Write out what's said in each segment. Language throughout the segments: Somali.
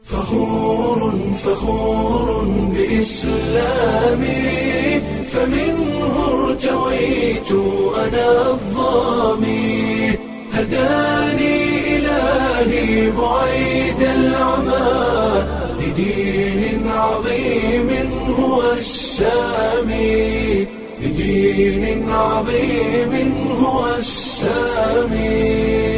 فخور بإسلامي فمنه ارتويت أنا الظامي هداني إلهي بعيد العمى لدين عظيم هو السامي لدين عظيم هو السامي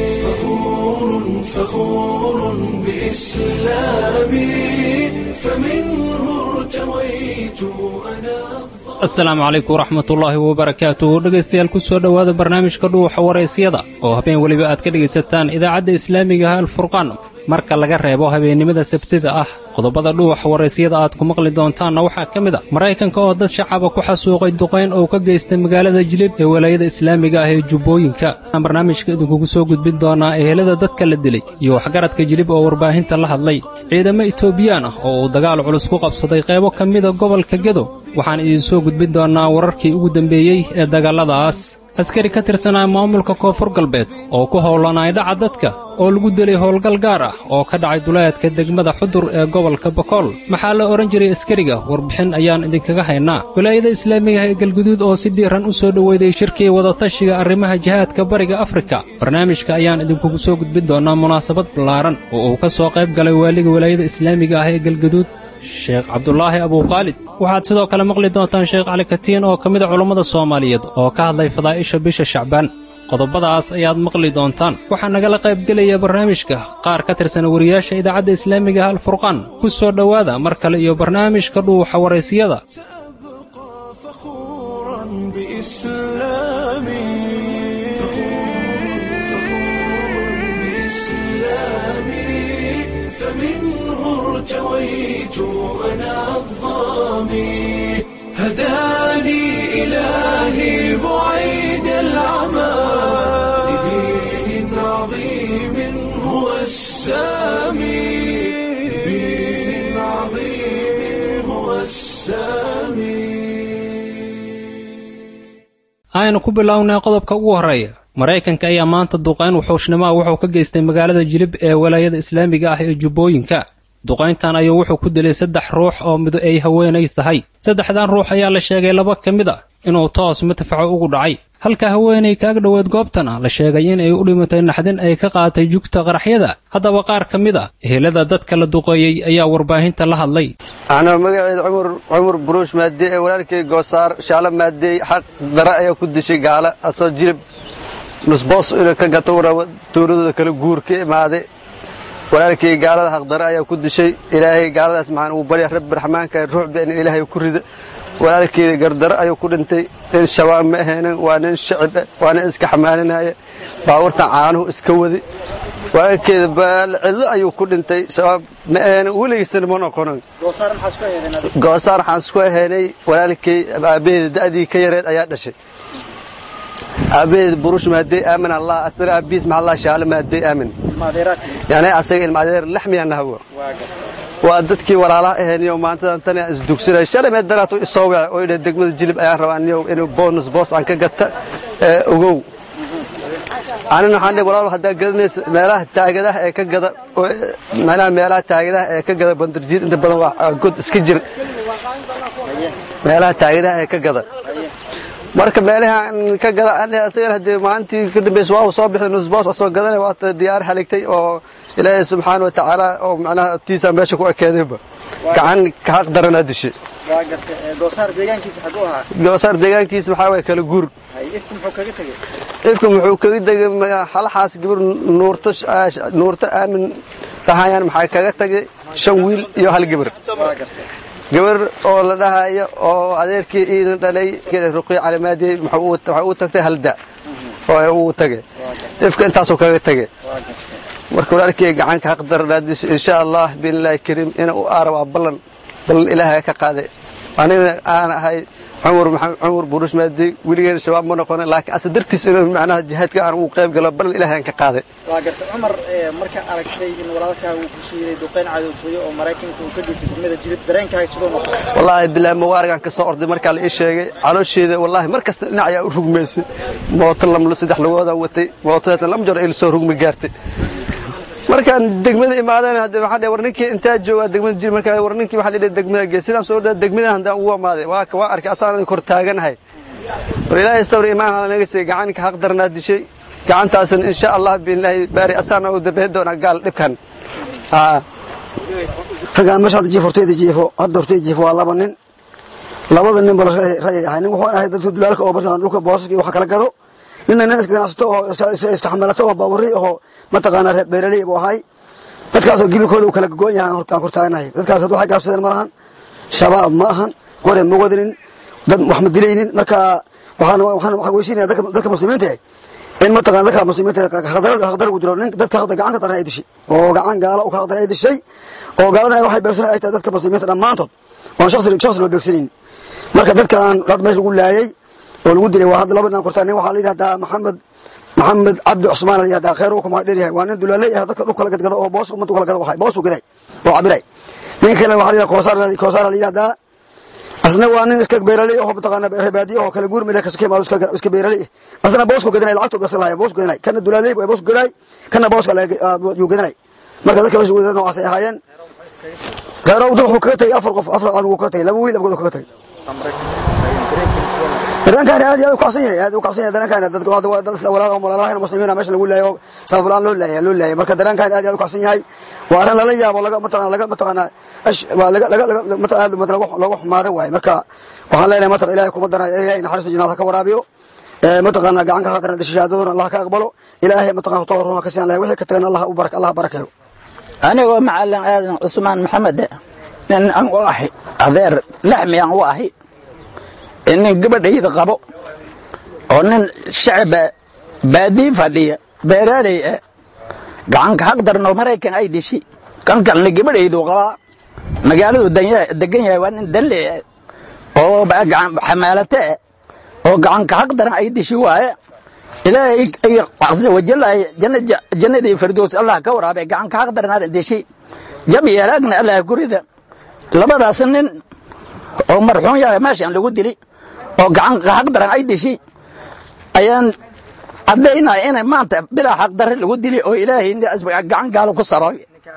فخور بإسلامي فمنه ارتويت أنا asalaamu calaykum waraxmatullaahi wabarakaatuh dhegaystayaal ku soo dhowaada barnaamijka dhuuxa waraysyada oo habeen weliba aad ka dhegaysataan idaacadda islaamigaha alfurqaan marka laga reebo habeennimada sabtida ah qodobada dhuuxa waraysyada aad ku maqli doontaanna waxaa ka mid a maraykanka oo dad shacaba ku xasuuqay duqayn oo ka geystay magaalada jilib ee walaayada islaamiga ah ee jubbooyinka waxaan barnaamijka idinkugu soo gudbin doonaa ehelada dadka la dilay iyo waxgaradka jilib oo warbaahinta la hadlay ciidamo itoobiyaan ah oo uu dagaal culus ku qabsaday qaybo ka mida gobolka gedo waxaan idiin soo gudbin doonnaa wararkii ugu dembeeyey ee dagaalladaas askari ka tirsanaa maamulka koonfur galbeed oo ku howlanay dhaca dadka oo lagu dilay howlgal gaar ah oo ka dhacay duleedka degmada xudur ee gobolka bokool maxaa la odhan jiray askariga warbixin ayaan idinkaga haynaa walaayada islaamigaha ee galguduud oo si diiran u soo dhoweyday shirkii wadatashiga arrimaha jihaadka bariga afrika barnaamijka ayaan idinkugu soo gudbin doonnaa munaasabad ballaaran oo uu ka soo qayb galay waaliga walaayada islaamiga ah ee galguduud sheekh cabdulaahi abuuqaalid waxaad sidoo kale maqli doontaan sheekh cali katiin oo ka mid a culummada soomaaliyeed oo ka hadlay fadaa'isha bisha shacbaan qodobadaas ayaad maqli doontaan waxaa nagala qaybgelaya barnaamijka qaar ka tirsan wariyaasha idaacadda islaamiga alfurqaan ku soo dhowaada mar kale iyo barnaamijka dhuuxa waraysyada أنا الظامي هداني إلهي بعيد العمى لدين عظيم هو السامي لدين عظيم هو السامي aynu ku bilownay qodobka ugu horreeya maraykanka ayaa maanta duqayn wuxuushnimoa wuxuu ka geystay magaalada jilib ee walaayada islaamiga ah ee jubbooyinka duqayntan ayuu wuxuu ku dilay 3 ruux oo mido ay haweenay tahay 3dan ruux ayaa la sheegay 2 ka mid ah inuu toos madfaco ugu dhacay halka haweenay kaag dhaweed goobtana la sheegay in ay u dhimatay naxdin ay ka qaatay jugta qaraxyada haddaba qaar ka mid ah ehelada dadka la duqeeyey ayaa warbaahinta la hadlay ana magaceeda Umar Burush Maadey ee walaalkay Goosaar Shaala Maadey xaq dara ayaa ku dishay gaala asoo jilib nusboos inuu ka gato tuurada kala guurka imaaday walaalkay gaalada xaqdara ayaa ku dishay ilaahay gaaladaas maxaan uu bari rabbi raxmaanka ruux been ilaahay ku rida walaalkay gardara ayuu ku dhintay in shabaab ma aheenin waa nin shacib waana iska xamaalinaya baawarta caanuhu iska wadi walaalkay baal cid ayuu ku dhintay shabaab ma aheenin weligiisna ma noqonin goosaar xaas ku aheenay walaalkay aabeed dadii ka yareed ayaa dhashay aabeed Burush Maadey aamin Allah asra abiis ma Allah shaala Maadey aamin يعني أسيء المعذر لحمي أنه هو وأدتك ولا لا هني وما أنت تاني أزدوكسر الشارع ما دراتو الصوابع وإلى الدقمة الجلب أيها رواني وإنه بونس بوس عنك جت وجو أنا نحن ولا هذا جلنس ماله تاجده كجدا ماله ماله تاجده كجدا بندرجيد أنت بدو جود سكجر ماله تاجده كجدا marka meelaha ka gada aan asir hadii maanti kadib iswaa soo bixin nusboos soo gadan waa diyaar haligtay oo ilaahay subhanahu wa ta'ala oo macnaha tiisa meesha ku ekeedayba gacan ka xaq darana dishay waa gartay goosaar deegaankiisa xaq u ahaa goosaar deegaankiisa waxa way kala guur ifku muxuu kaga tagay halaxaas gabar nuurta aamin tahayaan maxay kaga tagay 5 wiil iyo hal gabar waa gartay gabar oo la dhahayo oo adeerkii iidan dhalay ruqi calaamaadii waxa uu tagtay halda oo uu tagay ifka intaas oo kaga tagay marka walaalkii gacan ka qadar raadis insha Allah billahi karim ina u arwa ballan ilaahay ka qaaday anina aan ahay Umar Burush Maadey wiligeed shabaab ma noqon laakiin asadartiis inuu macnaha jihadka aan uu qayb galo ballan ilaahay ka qaaday waa gartay Umar marka aragtay in walaalka uu ku shiiray duqeyn cadowtooyo oo Mareykanka uu ka geysay degmada jilib dareenkaaga sidoo noqon wallahi billahi ma waargan ka soo orday marka la ii sheegay caloosheeda wallahi markasta dhinac ayaa u rugmeysay mooto lamlo 3 lugooda watay mootada lam jar il soo rugmi gaartay markaan degmada imaadeen hadda waxa dheer warninkii inta jooga degmada jir markaa warninkii waxa la degmada geesidaan soo dad degmada handaan ugu amaaday waa arkay asaan kor taaganahay war ilaahay sabr imaan naga sii gacan ka xaq darnaa dishay gacantaasan insha Allah billahi baari asaan oo dabeen doona gaal dhibkan ragaan meesha jiiforteeda jiifo hadda horteeda jiifo waa laba nin labada nin bal raayay nin wuxuu ahay dadka dulaalka oo bartaan dhulka booska waxa kala gado ninna iska ganacsato oo iska xamalato oo baawri oo mataqaana reer beeraley oo ahay dadkaas oo gibikooda u kala go'an yahay hortaan kortaanahay dadkaas waxay gaabsadeen malahan shabaab ma ahan qore ma wadanin dad wax ma dilaynin marka waxaan weysiinaa dadka muslimiinta in mataqaana dadka muslimiinta khadar u diro nin dadka gacan ka daray dishay oo gacan gaala u kala daray dishay oo gaalada waxay beersanay ay tahay dadka muslimiinta dhamaantood oo shakhsi loo beegsanin marka dadkan dad meesha lagu laayay oo lagu dilay waa hadda laba nin kortaan waxa la yiraahdaa maxamed cabdi cusmaan la yiraahdaa khayr uu kuma dheeryahay waa nin dulaalay ah dadka dhulka la gadgado oo boos umad kala gado waxay boos u gaday oo cabiray nin kale waxa la yiraahdaa koosaar la yiraahdaa asna waa nin iska beeraley oo mataqaana reebaadiyo oo kala guurmay ka sakeeyay iska beeraley asna boos ku gadanay lacagtu bas lahaay boos ku gadanay kana dulaalay way boos ku gaday kana boos kale uu gadanay marka dadka meesha wadada noocaas ay ahaayeen khayr uu wuxuu ka tagay afar anigu ka tagay laba wiil abgood ka tagay dareenkan aad iyo aad u kacsan yahay dareenkan dadka dad isla walaalaha walaalaha muslimiina meesha lagu leeyahay sabab laan loo leeyahay marka dareenkan aad iyo aad u kacsan yahay waa arin la yaabo laga mataqaana lagu xumaado waay marka waxaan leenahay mataqaana ilaahay kuma dara ilaahay naxariista jannada ka waraabiyo mataqaana gacan ka qadran shahaadaduna Allah ka aqbalo ilaahay mataqaana tawruuna ka saan wixii ka tagana Allah barakeeyo aniga macallin aadan Usmaan Maxamed in aan u ahay adeer laxmi aan u ahay in gabadhayda qabo oo nin shacab baadi fadhiya beeraley gacan ka xaq darno Mareykan ay dishay kan kalna gabadhaydu qaba magaaladu degan yahay waa nin dalle oo gacan xamaalata oo gacan ka xaq daran ay dishay waaye ilaahay ay azza wa jalla jannadii firdaws Allah ka waraabay gacan ka xaq daran dishay jabi yaraagna Allah gurida labadaas nin oo marxuun yahay meeshan lagu dilay oo gacan xaq daran ay dishay ayaan adeynaa inay maanta bila xaq daran lagu dilay oo ilaahay gacan gaalo ku sabay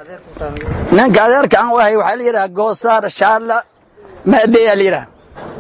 ninka adeerka aan wahay waxa la yiraahdaa goosaar shaala maadeeya la yiraahdaa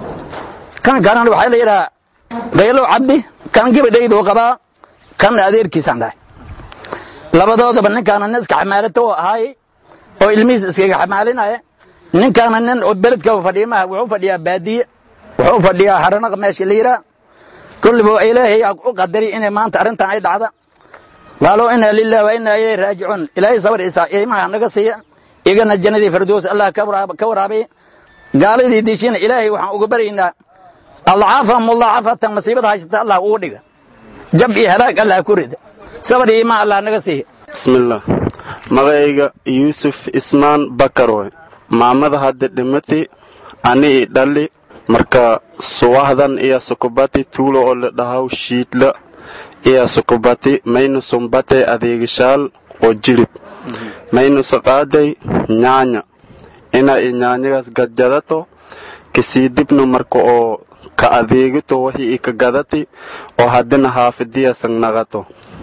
kan garan waxa la yiraahdaa qaylo cabdi kan gabadhaydu qaba kan adeerkiisan dhahay labadoodaba ninkaan iska xamaalato ahay oo ilmihiis iskaga xamaalinaya ninkaan nin oo beledka fadhiimaha wuxuu fadhiyaa baadiye wuxuu fadhiyaa haranaqa meesha la yiraahdaa kulliba ilaahay u qadari in maanta arintan ay dhacdo قالوا إنا لله وإنا إليه راجعون إلهي صبر إساء إيمان نقا سيئ إيقنا الجنة فردوس الله كورابي قال إذي ديشين إلهي وحن أقبرينا الله عافهم الله عافة مصيبة هايشتا الله أوليك جب إهلاك الله كوريد صبر إيمان الله نقا سيئ بسم الله مغايقا يوسف إسمان بكروي محمد هاد دمتي أني دالي مركا سواهدان إيا سكوباتي طولو أول دهاو شيتلا iya sukubati maynu sumbate adeegishaal oo jirib maynu saqaaday nyaanya ina nyaanyagaas gadjadato kisii dibnu marka oo ka adeegito wixii ka gadati oo haddana haafidiya sangnaqato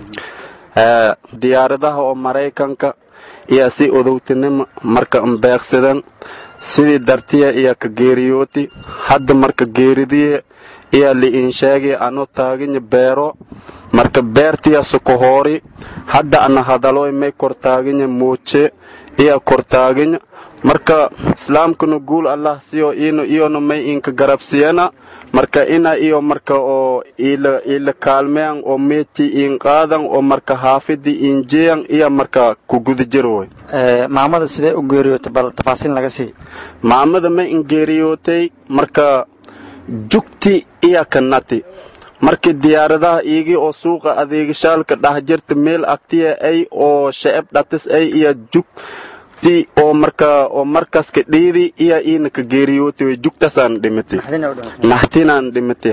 diyaaradaha oo Mareykanka iyo si udowtinimo marka ambeeqsadan sidii dartiya iyo ka geeriyooti hadda marka geeridiye iyo li inshaagi anu taagin beero marka beertiya sukohori hadda ana hadalooy may kortaagin mooche iyo kortaagin marka islaamkuna guul Allah siyo iyo no may inka garabsiyana marka ina iyo marka oo ila kaalmeen oo meeti in qaadan oo marka haafidi injeeyan iyo marka ku gudajirooy maamada sidee u geeriyootay bal tafaasiil laga sii maamada ma in geeriyootay marka jugti iyo kanati markii diyaaradaha iigi oo suuqa adeegashaalka dhahjirta meel agtiya ay oo shacab dhatis ay iyo jugti oo markaska dheedi iyo ina ka geeriyootay jugtasan dhimatay naxtinaan dhimatay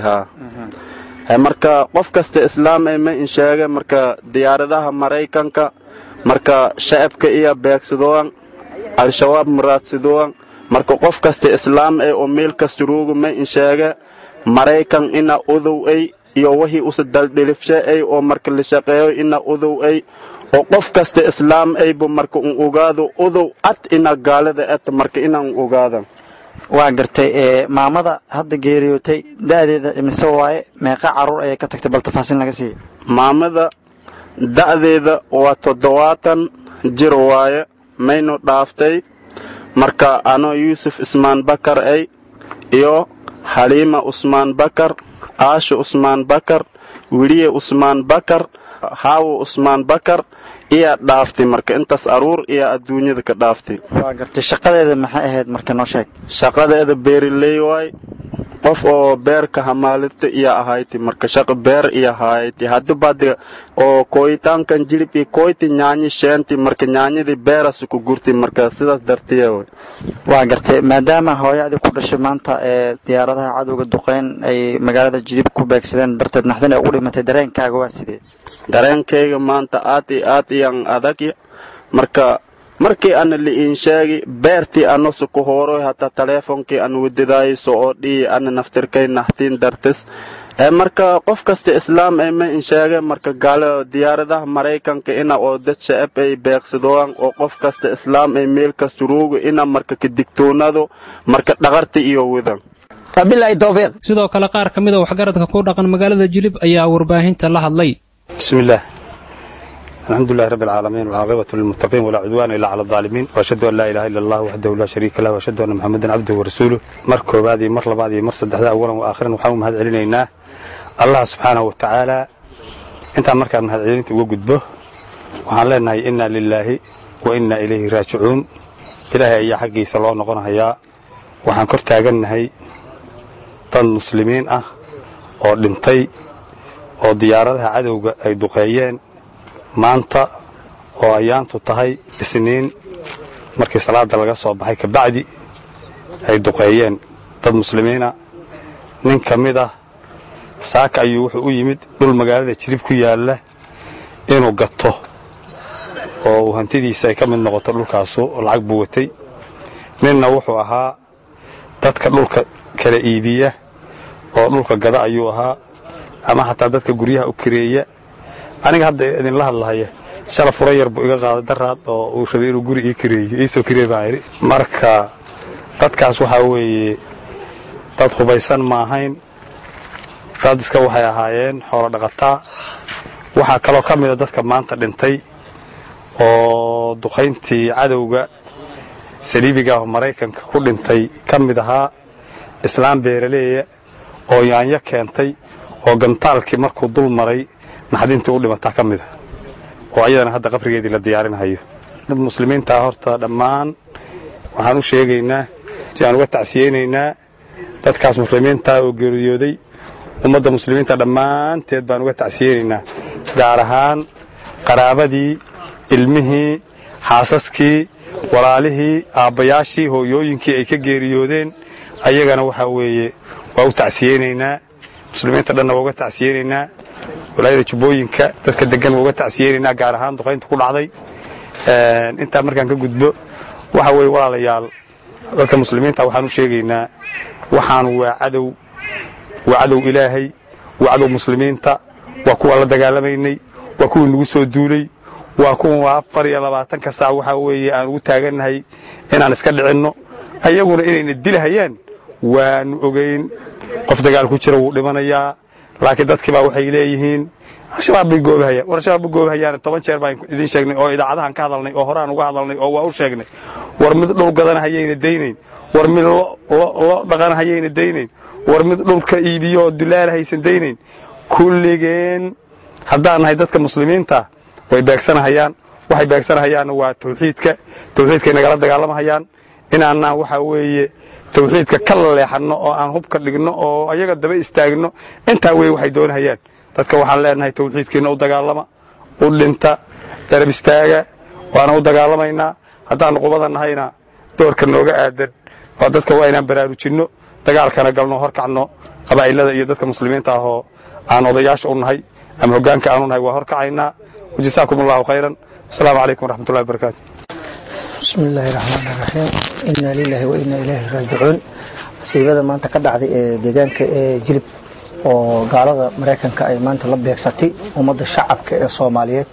marka qof kasta islaam ay ma in sheegay marka diyaaradaha Mareykanka marka shacabka iyo beegsadooan al-shabaab muraadsadooan marka qof kasta islaam ay oo meel kasta roogo ma in sheegay Mareykan ina udow ay iyo wixii u sadal dhilifshay ay oo marka la shaqeeyo ina udow ay oo qof kasta islaam aybu marka un ogaado odow cad ina gaalada et marka inaan ogaadan waa gartay maamada hadda geeriyootay da'deeda imise waaye meeqa carruur ayay ka tagtay bal tafaasiil naga sii maamada da'deeda waa 70 jir waaye maynu dhaaftay marka ano Yuusuf Ismaan Bakar ay iyo Halima Usmaan Bakar Aasha Usmaan Bakar Wiliye Usmaan Bakar Hawo Usmaan Bakar iyo dhaaftay marka intaas aruur iyo adduunyada ka dhaaftay waa gartay shaqadeeda maxay ahayd marka noo sheeg shaqadeeda beeraley waay qof oo beerka hamaalita iyo ahayti marka shaqo beer iyo ahayti hadda baad oo kooyitaankan jilib iyo kooyti nyaanyi sheenti marka nyaanyadii beerasu ku gurtay marka sidaas dartiye waa gartay maadaama hooyadii ku dhashay maanta diyaaradaha cadowga duqeyn ay magaalada jilib ku beegsadeen darteed naxdin ay ugu dhimatay dareenkaaga waa sidee dareenkayga maanta aad iyaan adag marka markii aan la inshaagi beertii anosu ku hooroy hata teleefonkii aan wadidayso oo dhii aan naftirkay naxtiin dartis marka qof kasta islaam ay ma inshaage marka gaalo diyaaradaha Mareykanka ina oo dad shacab ay beegsadooan oo qof kasta islaam ay meel kasta roogo ina marka ka digtoonado marka dhaqarta iyo wadan wabillahi tawfiiq sidoo kale qaar kamid ah waxgaradka ku dhaqan magaalada Jilib ayaa warbaahinta la hadlay bismillaah الحمد لله رب العالمين والعاقبة للمتقين ولا عدوان إلا على الظالمين وأشهد أن لا إله إلا الله وحده لا شريك له وأشهد أن محمدا عبده ورسوله مركو بعدي مر بعدي مر صدحدا أولا وآخرا وحاوم هذا علينا الله سبحانه وتعالى أنت مركا من هذا علينا وجود به وعلينا إنا لله وإنا إليه راجعون إلهي يا حقي صلى الله عليه وسلم وحن كرت أجنها طن مسلمين أو دنتي أو ديارتها عدو أي دقيان maanta oo ayaantu tahay isniin markii salaada laga soo baxay ka bacdi ay duqeeyeen dad muslimiina nin kamid ah saaka ayuu wuxuu u yimid dhul magaalada Jilib ku yaala inuu gato oo hantidiisa ay ka mid noqoto dhulkaas oo lacag buu watay ninna wuxuu ahaa dadka dhulka kala iibiya oo dhulka gada ayuu ahaa ama hataa dadka guryaha u kireeya aniga hadda idin la hadlahay shala furayar buu iga qaaday daraad oo uu rabay inuu guri ii kireeyo iisoo kireeyo marka dadkaas waxa weeye dad hubaysan ma ahayn dad iska waxay ahaayeen xoolo dhaqataa waxa kale oo kamid ah dadka maanta dhintay oo duqeyntii cadowga saliibiga Mareykanka ku dhintay kamid ahaa islaam beeraley oo yaanya keentay oo gantaalkii markuu dul maray naxdintii u dhimatay kamid ah oo ayadana hadda qabrigeedii la diyaarinayo dad muslimiinta horta dhammaan waxaan u sheegaynaa inaan uga tacsiyeenaynaa dadkaas muslimiinta oo geeriyooday ummadda muslimiinta dhammaanteed baan uga tacsiyeenaynaa gaar ahaan qaraabadii ilmihii xaasaskii walaalihii aabbayaashii hooyooyinkii ay ka geeriyoodeen ayagana waxa weeye waa u tacsiyeenaynaa muslimiinta dhanna waa uga tacsiyeenaynaa walaayada Jubbooyinka dadka degan uga tacsiyeenaynaa gaar ahaan duqeynta ku dhacday inta markaan ka gudbo waxa weeye walaalayaal dadka muslimiinta waxaan u sheegaynaa waxaan waa cadow Ilaahay waa cadow muslimiinta waa kuwa la dagaalameynay waa kuwa nagu soo duulay waa kuwa 24 saac waxa weeye aan ugu taaganahay inaan iska dhicinno ayaguna inayna dilahayaan waan ogeyn qof dagaal ku jira wuu dhimanayaa laakiin dadkii baa waxay leeyihiin shabaab bay goobahayaan 10 jeer baan idin sheegnay oo idaacadahan ka hadalnay oo horaan uga hadalnay oo waa u sheegnay war mid dhul gadanahayayna deynayn war mid loo dhaqanahayayna deynayn war mid dhulka iibiyo dilaal haysan deynayn kulligeen haddaan nahay dadka muslimiinta way beegsanahayaan waxay beegsanahayaan waa tawxiidka nagala dagaalamahayaan inaanna waxa weeye tawxiidka kala leexano oo aan hubka dhigno oo ayaga daba istaagno inta way waxay doonayaan dadka waxaan leenahay tawxiidkeena u dagaalama u dhinta darab istaaga waana u dagaalamaynaa haddaan qubada nahayna doorka nooga aadan oo dadka waa inaan baraarujino dagaalkana galno horkacno qabaa'ilada iyo dadka muslimiinta ah oo aan odayaasha u nahay ama hoggaanka aan u nahay waa horkacaynaa wajazaakumullahu khayran assalaamu calaykum waraxmatullahi wabarakaatu بسم الله الرحمن الرحيم إنا لله وإنا إليه راجعون سيبada maanta ka dhacday ee deegaanka ee Jilib oo gaalada Mareykanka ay maanta la beegsatay ummadda shacabka ee Soomaaliyeed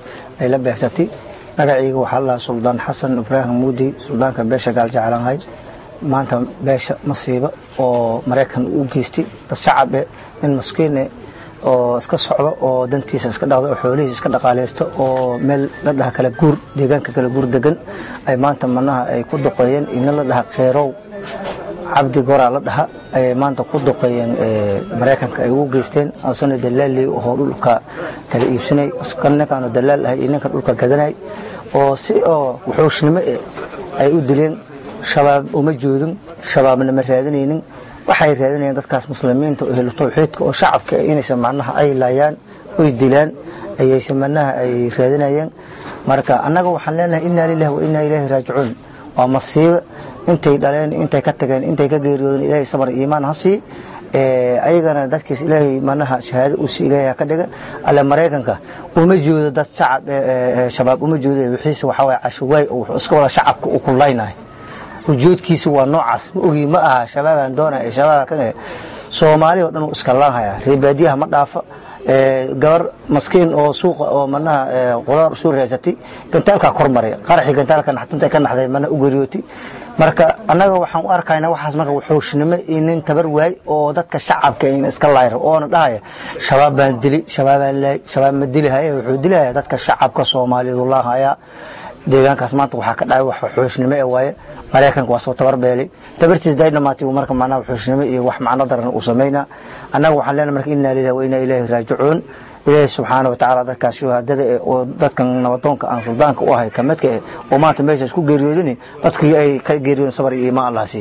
ay la beegsatay magacayga waxaa la suldaan xasan ibraahim muudi suldaanka beesha gaaljeclaanhay maanta beesha masiibo oo maraykan u geystay dad shacab in maskiin oo iska socdo oo dantiisa iska dhaqdo oo xoolihiisa iska dhaqaaleysto oo meel la dhaha kala guur deegaanka kala guur degan ay maanta manaha ay ku duqeeyeen in la dhaha qeerow cabdi goraa la dhaha ay maanta ku duqeeyeen maraykanka ay ugu geysteen asana dalaali oo dhulka kala iibsanay askarnakaanu dalaal ahay inanka dhulka gadanay oo si oo wuxuushnimo ay u dileen shabaab uma joodin shabaabna ma raadinaynin waxay raadinayaan dadkaas muslimiinta oo helo tawxiidka oo shacabka inaysan macnaha ay laayaan oo dilaan ayaysan macnaha ay raadinayaan marka annaga waxaan leenahay inna lillahi wa inna ilayhi raaji'uun waa masiibo intay dhaleen intay ka tageen intay ka geeriyoodeen ilaahay sabar iimaan hasi ayagana dadkiis ilaahay macnaha shahaado u sii ilaahay ka dhiga alla maraykanka uma joodo dad shacab shabaab uma joodo wixiisa waxa way cashuway oo iska wada shacabka u kulaynaay ujeedkiisu waa noocaas ma ogi ma aha shabaabaan doonay shabaab ka Soomaaliya oo dhan iska laahaya ribaadiyaha ma dhaafa gabar maskiin oo suuqa oo manaha qudaar soo reesatay gantaalka kormaray qaraxi gantaalka naxtinta ka naxday mana u geeriyooti marka anaga waxaan u arkaynaa waxaas marka wuxuushnimo in tabar waay oo dadka shacabka in iska laayro oo dhahay shabaab baan dili shabaab ma dilihay wuxuu dilayaa dadka shacabka Soomaaliyeed laahaya deegaankaas maanta waxa ka dhacay wax wuxuushnimo waaye maraykanka waa soo tabar beelay tabartiis dayna maati marka macnaha wuxuushnimo iyo wax macno daran u sameeyna anaga waxaan leenahay marka inna lillahi wa inna ilayhi raaji'uun ilaahay subhanahu wa ta'ala dadkaas shuhadada oo dadkan nabadoonka aan suldaanka u ahay kamidka oo maanta meesha isku geeriyoodeen dadkii ay ka geeriyoodeen sabar iyo iimaan Allah si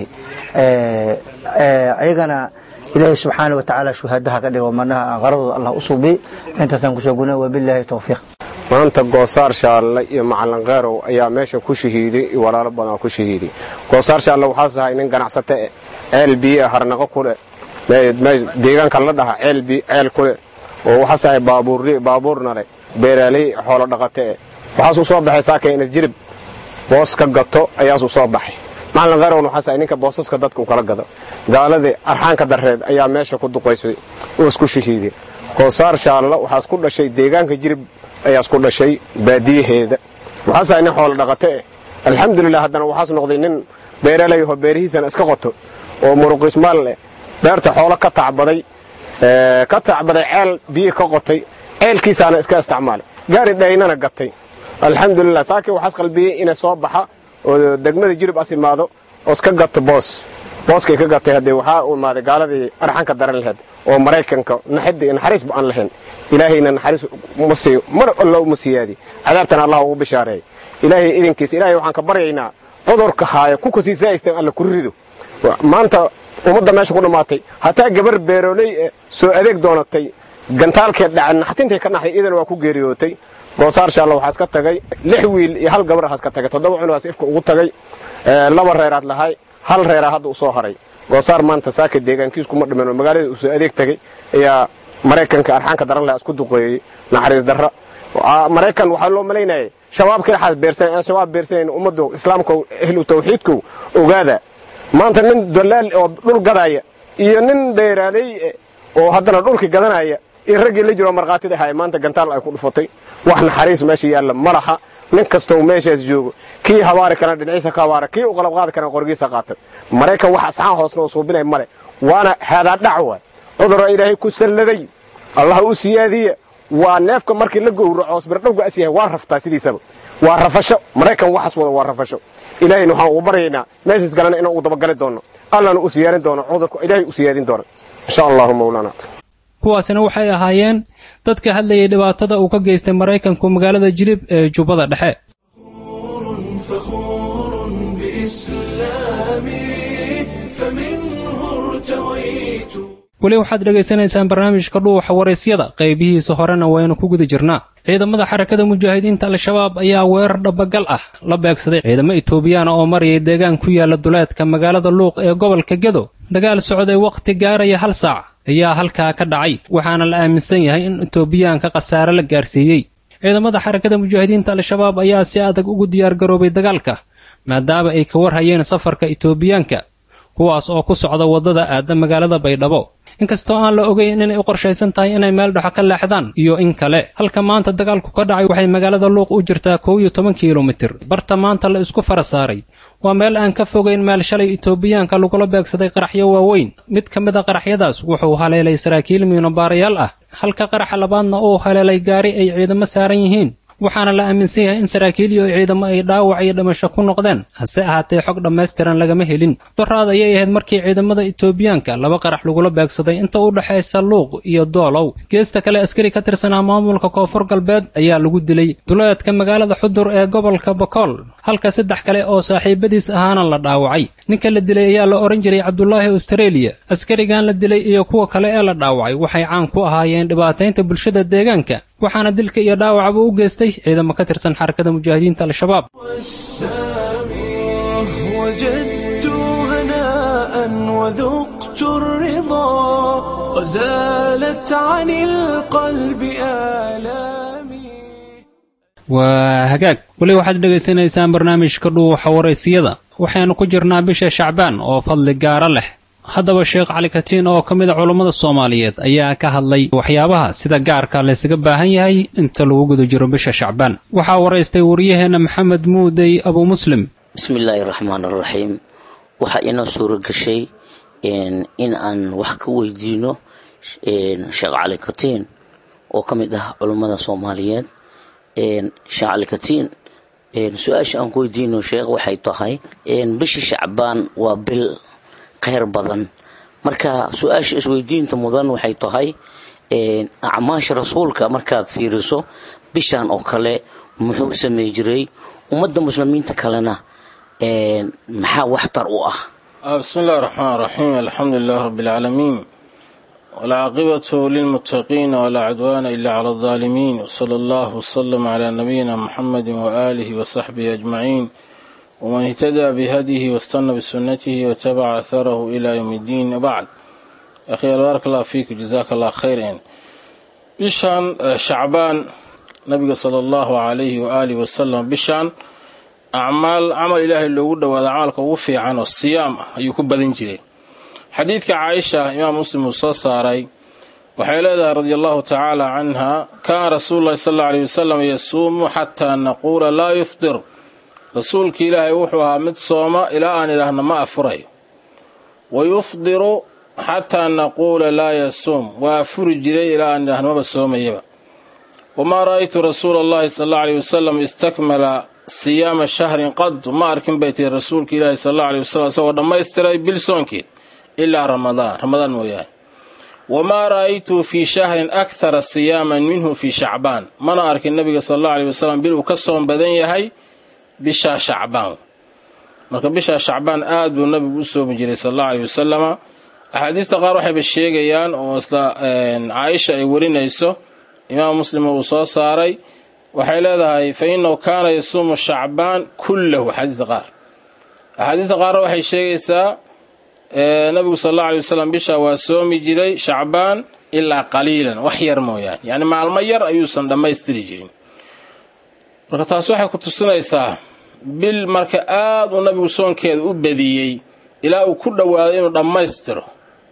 ayagana ilaahay subhanahu wa ta'ala shuhadaha ka dhigo macnaha qarado Allah u suubi intaasaan ku soo gunay wa billahi tawfiiq maanta goosaar shaalle iyo macalin qeerow ayaa meesha ku shahiiday walaalo badan ku shahiiday goosaar shaalle waxa sahay nin ganacsata LB harnaqa kule deegaanka la dhaha LB kule oo waxa sahay baabuurna leh beeraley xoolo dhaqate waxa soo baxay saakay jirib boos ka gato ayaa soo baxay macalin qeerow waxa sahay ninka boosaska dadka u kala gado gaaladii arxaanka dareed ayaa meesha ku duqaysay oo isku shahiiday goosaar shaalle waxa isku dhashay deegaanka jirib ayaa isku dhashay baadiyaheeda waxa saayna xoolo dhaqate alxamdulillah hadana waxa noqday nin beeraley oo beerihiisana iska qoto oo muruqismaal leh beerta xoolo ka tacbaday ceel biyo ka qotay ceelkiisana iska isticmaalay gaari dhaynana gatay alxamdulillah saaki waxa qalbiyay in soo baxa oo degmada jirib asimaado oo iska gato booskay ka gatay hadii waxa uu maaday gaaladii arxanka daran lahayd oo maraykanka naxidii in xariis baan lahayn ilaahayna naxariis musiyo mar Allah musiyaadi cadaabtana Allah ugu bishaaray ilaahay idinkiisa ilaahay waxaan ka baryaynaa cudurka haaya ku kasiisaystaan Allah ku rido maanta umada meesha ku dhamaatay hataa gabar beeroley soo adeeg doonatay gantaalka dhacan naxtintay ka naxay idan waa ku geeriyootay goosaar shaalle waxa iska tagay 6 wiil iyo hal gabar iska tagay 7 cunugaas ifka ugu tagay laba reeraad lahay hal reer hadda u soo haray goosaar maanta saaka deegaankiis kuma dhiman magaalada uu soo adeeg tagay ayaa maraykanka arxaanka daran la isku duqeeyay naxariis darra maraykan waxa loo maleynayay shabaabka xaas beersan ummadu islaamka ahlu tawxiidku ogaada maanta nin dalaal oo dhul gadaya iyo nin beeraley oo haddana dhulka gadanaya in ragii la jiro marqaatida hay maanta gantaal ay ku dhufatay wax naxariis meesha yaala malaha nin kasto meeshaas joogo kii hawaari kana dhinaciisa ka hawaara kii u qalab qaad kana qorgiisa qaatay maraykan waxa asxaan hoosna oo soo binay male waana hada dacwa cudur ilaahay ku salladay Allah u siyaadiye waa neefka markii la gowraco isbardhowga asiyahay waa raftaa sidiisaba waa rafasho maraykan waxas wada waa rafasho ilaahay waxaan ugu baryaynaa meeshaas galana inuu u dabagali doono Allahna u siyaarin doono cudurka ilaahay u siyaadin doono insha Allah mawlana kuwaasina waxay ahaayeen dadka hadlayay dhibaatada uu ka geystay maraykanku magaalada jirib ee Jubbada Dhexe wali waxaad dhageysanaysaan barnaamijka dhuuxa waraysyada qaybihiisa horena waynu ku guda jirnaa ciidamada xarakada mujaahidiinta al-shabaab ayaa weerar dhabagal ah la beegsaday ciidamo Itoobiyaan oo marayay deegaan ku yaala duleedka magaalada Luuq ee gobolka Gedo dagaal socday waqti gaaraya 1 saac ayaa halkaa ka dhacay waxaana la aaminsan yahay in Itoobiyaanka qasaare la gaarsiiyay ciidamada xarakada mujaahidiinta al-shabaab ayaa si adag ugu diyaar garoobay dagaalka maadaama ay ka war hayeen safarka Itoobiyaanka kuwaas oo ku socda wadada aadda magaalada Baydhabo inkastoo aan la ogeyn inay u qorshaysan tahay inay meel dhexa ka leexdaan iyo in kale. halka maanta dagaalku ka dhacay waxay magaalada Luuq u jirtaa 12 kiiloomitir. barta maanta la isku fara saaray waa meel aan ka fogeyn meel shalay Itoobiyaanka lagula beegsaday qaraxyo waaweyn. mid ka mid ah qaraxyadaas wuxuu haleelay saraakiil miinobaarayaal ah, halka qaraxa labaadna uu haleelay gaari ay ciidamo saaran yihiin. waxaana la aaminsan yahay in saraakiil iyo ciidamo ay dhaawac iyo dhimasho ku noqdeen, hase ahaatee xog dhammaystiran lagama helin. doraad ayay ahayd markii ciidamada Itoobiyaanka laba qarax lagula beegsaday inta u dhaxaysa Luuq iyo Doolow. geesta kale askari ka tirsanaa maamulka Koonfur Galbeed ayaa lagu dilay duleedka magaalada Xudur ee gobolka Bokool, halka 3 kale oo saaxiibadiis ahaana la dhaawacay. ninka la dilay ayaa la oran jiray Cabdullaahi Australia. askarigan la dilay iyo kuwa kale ee la dhaawacay waxay caan ku ahaayeen dhibaataynta bulshada deegaanka, waxaana dilka iyo dhaawacba u geystay ciidamo ka tirsan xarakada mujaahidiinta al-shabaab. وجدت هناء وذقت الرضا وزالت عن القلب آلامي. waa hagaag wali waxaad dhegaysanaysaan barnaamijka dhuuxa waraysiyada. waxaanu ku jirnaa bisha Shacbaan oo fadli gaara leh. haddaba Sheekh Cali Katiin oo ka mid ah culimada Soomaaliyeed ayaa ka hadlay waxyaabaha sida gaarka la isaga baahan yahay inta lagu guda jiro bisha Shacbaan. waxaa waraystay wariyaheena Maxamed Muudey Abu Muslim. bismillaahir rahmaanir rahiim. waxa ina suura gashay in aan wax ka weydiino Sheekh Cali Katiin oo ka mid ah culimada Soomaaliyeed. Sheekh Cali Katiin su'aasha aan ku weydiino Sheekh waxay tahay bisha Shacbaan waa bil khayr badan, marka su'aasha isweydiinta mudan waxay tahay acmaasha rasuulka markaad fiiriso bishan oo kale muxuu sameey jiray ummadda muslimiinta kalena maxaa waxtar u ah. bismillaahir rahmaanir rahiim. alxamdulillahi rabbil aalamiin wal aaqibatu lil muttaqiin wala udwana illa ala adh-dhalimin. sallallahu sallam ala nabiyyina Muhammadin wa alihi wa sahbihi ajma'in. ومن اهتدى بهديه واستنى بسنته وتبع أثره إلى يوم الدين. وبعد أخي بارك الله فيك وجزاك الله خير. بشان شعبان نبي صلى الله عليه وآله وسلم بشان عمل إلهي اللي وده وهذا عملك وفي عنه الصيام يكون بدين جري. حديث عائشة إمام مسلم وصاصاري وحيلها رضي الله تعالى عنها كان رسول الله صلى الله عليه وسلم يصوم حتى نقول لا يفطر. رسولك إلهي وحوها مد صوما إلى أن إلهنا ما أفري ويفضر حتى نقول لا يصوم وأفرج إلى أن إلهنا ما بصوم يبا. وما رأيت رسول الله صلى الله عليه وسلم استكمل صيام الشهر قد ما أركن بيت رسولك إلهي صلى الله عليه وسلم سوى ما يستري بالسونك إلا رمضان وياه. وما رأيت في شهر أكثر صياما منه في شعبان. ما أركن النبي صلى الله عليه وسلم بالوكسهم بدن يهي bisha Shacbaan. marka bisha Shacbaan aad buu nabigu u soo jiray sallallahu alayhi wasallam. ahadiista qaar waxay sheegayaan oo isla Aisha ay warinayso Imam Muslim uu soo saaray waxay leedahay fa innahu kaana yasuumu Shacbaan kullahu. ahadiista qaar waxay sheegaysaa nabigu sallallahu alayhi wasallam bisha waa soomi jiray Shacbaan ilaa qaliilan wax yar mooyaan, yani maalmo yar ayuusan dhamaystiri jirin. marka taas waxay ku tusinaysaa bil marka aad uu nabigu soonkeeda u badiyay ilaa uu ku dhawaaday inuu dhamaystiro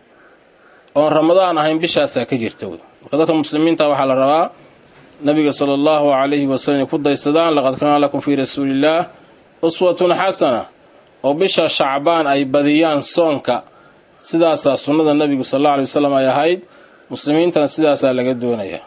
oo Ramadaan ahayn bishaas ka jirta. marka dadka muslimiinta waxa la rabaa nabiga sallallahu alayhi wasallam ku daysadaan laqad kana lakum fi rasuulillah uswatun hasana oo bisha Shacbaan ay badiyaan soonka. sidaas sunnada nabiga sallallahu alayhi wasallam ay ahayd, muslimiinta sidaas laga doonayaa.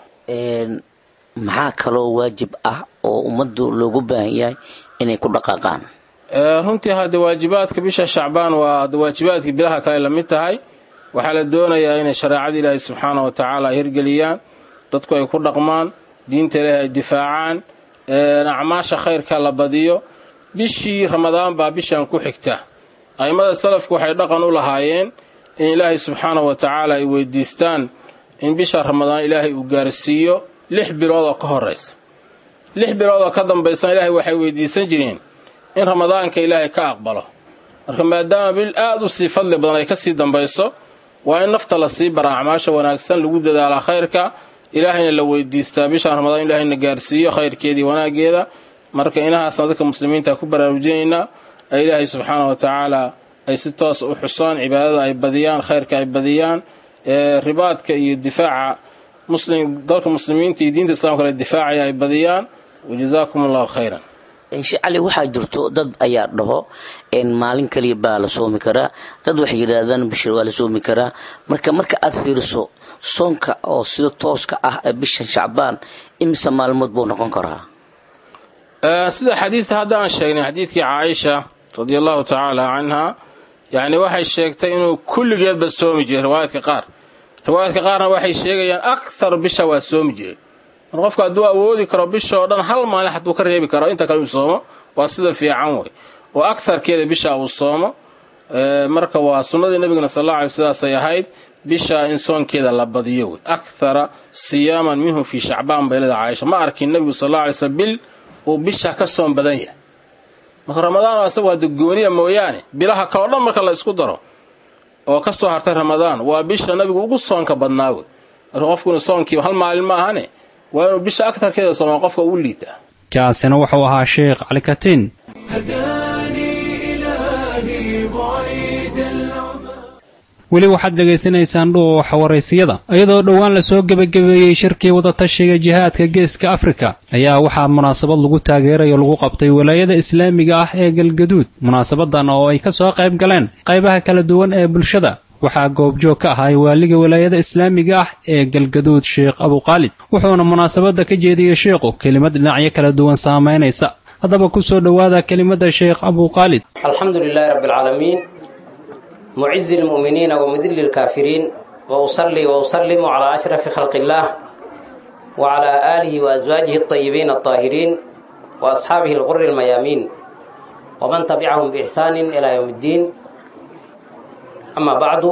maxaa kaloo waajib ah oo ummaddu loogu baahan yahay inay ku dhaqaaqaan? runtii hada waajibaadka bisha Shacbaan waa waajibaadka bilaha kale la mid tahay. waxaa la doonayaa inay shariicada Ilaahay subxaanahu wa ta'aala hirgeliyaan, dadku ay ku dhaqmaan, diinta Ilaahay ay difaacaan, acmaasha khayrka la badiyo. bishii Ramadaan baa bishan ku xigta. aimada salafku waxay dhaqan u lahaayeen in Ilaahay subxaanahu wa ta'aala ay weydiistaan in bisha Ramadaan Ilaahay uu gaarsiiyo 6 bilood oo ka horeysa. 6 bilood oo ka dambaysan Ilaahay waxay weydiisan jireen in Ramadaanka Ilaahay ka aqbalo. marka maadaama bil aad u sii fadli badan ay ka sii dambayso, waa in nafta la sii barnaamijyo wanaagsan lagu dadaalo khayrka, Ilaahayna la weydiistaa bisha Ramadaan Ilaahayna gaarsiiyo khayrkeedii wanaageeda. marka inahaas dadka muslimiinta ku baraarujinayna Ilaahay subxaanahu wa ta'aala ay si toos u xusaan cibaadada ay badiyaan, khayrka ay badiyaan, ribaadka iyo difaaca dalka muslimiinta iyo diinta islaamka kale difaacaya ay badiyaan wajazaakum allahu khayran. insha Allah waxaa jirto dad ayaa dhaho maalin kaliya baa la soomi karaa, dad waxay yiraahdaan bisha waa la soomi karaa. marka aad fiiriso soonka oo sida tooska ah ee bisha Shacbaan imisa maalmood buu noqon karaa? sida xadiiska hadda aan sheegnay xadiiskii Aisha radiyallahu ta'ala anha yani waxay sheegtay inuu kulligeed ba soomi jiray. riwaayadka qaarna waxay sheegayaan akthar bisha waa soomi jiray. qofka hadduu awoodi karo bisha oo dhan hal maalin hadduu ka reebi karo inta kale uu soomo waa sida fiican way oo aktharkeeda bisha uu soomo. marka waa sunnadii nabigana sallallahu alayhi wasallam ay ahayd bisha in soonkeeda la badiyo way akthara siyaman minhu fi shacbaan baylada Aisha ma arkin nabiga sallallahu alayhi wasallam bil oo bisha ka soom badan yahay. marka ramadaan waa asagoo hada gooniya mooyaane bilaha kala dhan marka la isku daro oo ka soo hartay ramadaan waa bisha nabigu ugu soonka badnaa way. qofkuna soonkii hal maalin ma ahane waa inuu bisha aktarkeeda soomaa qofka ugu liita. kaasina wuxuu ahaa Sheekh Cali Katiin. weli waxaad dhegaysanaysaan dhuuxa waraysiyada iyadoo dhowaan la soo gebagabeeyey shirkii wadatashiga jihaadka geeska Afrika ayaa waxaa munaasabad lagu taageerayo lagu qabtay wilaayada islaamiga ah ee Galgaduud. munaasabadan oo ay ka soo qayb galeen qaybaha kala duwan ee bulshada waxaa goobjoog ka ahaa waaliga wilaayada islaamiga ah ee Galgaduud Sheekh Abu Khalid wuxuuna munaasabada ka jeediyay sheekhu kelimad dhinacyo kala duwan saameynaysa. haddaba ku soo dhawaada kelimada Sheekh Abu Khalid. alxamdulillahi rabbil aalamiin معز المؤمنين ومذل الكافرين وأصلي وأسلم على أشرف خلق الله وعلى آله وأزواجه الطيبين الطاهرين وأصحابه الغر الميامين ومن تبعهم بإحسان إلى يوم الدين. أما بعد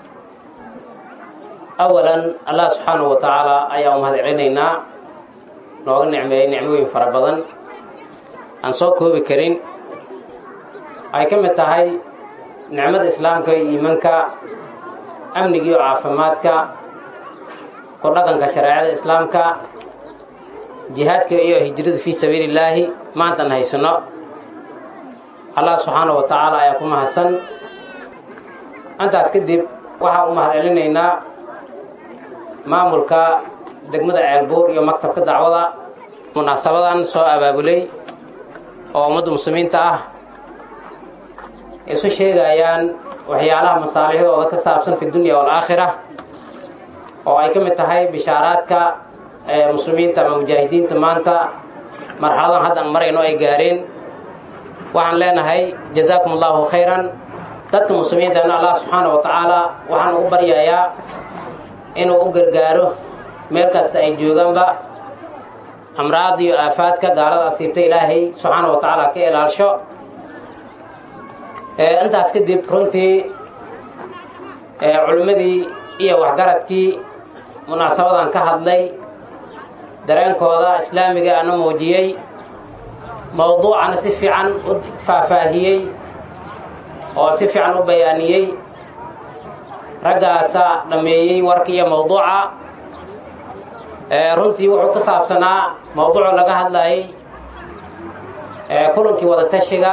أولا الله سبحانه وتعالى أيام هذا علينا نوغ نعمين فربضا أنصوكه بكرين أي كم تهي nicmada islaamka iyo iimaanka amniga iyo caafimaadka ku dhaqanka shariicada islaamka jihaadka iyo hijrada fi sabiilillaahi maantan haysano Allah subhanahu wa ta'ala ayaa ku mahadsan. antaas kadib waxa uu mahadcelinaynaa maamulka degmada Ceelbuur iyo maktabka dacwada munaasabadan soo abaabulay oo ummadda muslimiinta ah isu sheegayaan waxyaalaha masaalixdooda ka saabsan fi dunya wal aakhirah oo ay ka mid tahay bishaaraadka muslimiinta ama mujaahidiinta maanta marxaladan hadda marayno ay gaareen. waxaan leenahay jazaakumullahu khayran. dadka muslimiinta Allah subhanahu wa ta'ala waxaan ugu baryayaa inuu u gargaaro meel kasta ay joogaanba amraad iyo aafaadka gaalada asiibtay Ilaahay subhanahu wa ta'ala ka ilaasho. intaas kadib runtii culimadii iyo waxgaradkii munaasabadan ka hadlay dareenkooda islaamiga ana muujiyey mawduucana si fiican u faahfaahiyey oo si fiican u bayaaniyey raggaasa dhameeyey warkii iyo mawduuca. runtii wuxuu ka saabsanaa mawduuca laga hadlayay kulankii wadatashiga